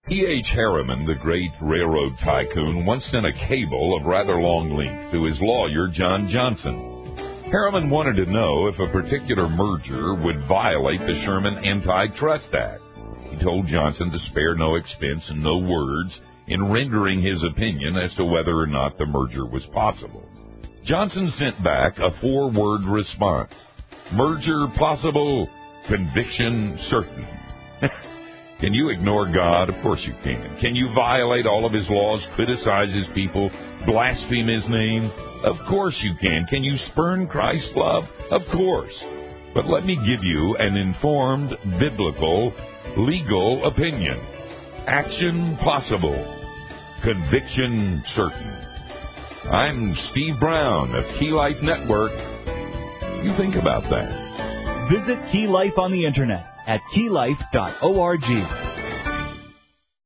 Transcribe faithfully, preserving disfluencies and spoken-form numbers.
E H. Harriman, the great railroad tycoon, once sent a cable of rather long length to his lawyer, John Johnson. Harriman wanted to know if a particular merger would violate the Sherman Antitrust Act. He told Johnson to spare no expense and no words in rendering his opinion as to whether or not the merger was possible. Johnson sent back a four-word response: merger possible, conviction certain. Can you ignore God? Of course you can. Can you violate all of his laws, criticize his people, blaspheme his name? Of course you can. Can you spurn Christ's love? Of course. But let me give you an informed, biblical, legal opinion. Action possible. Conviction certain. I'm Steve Brown of Key Life Network. You think about that. Visit Key Life on the internet at key life dot org.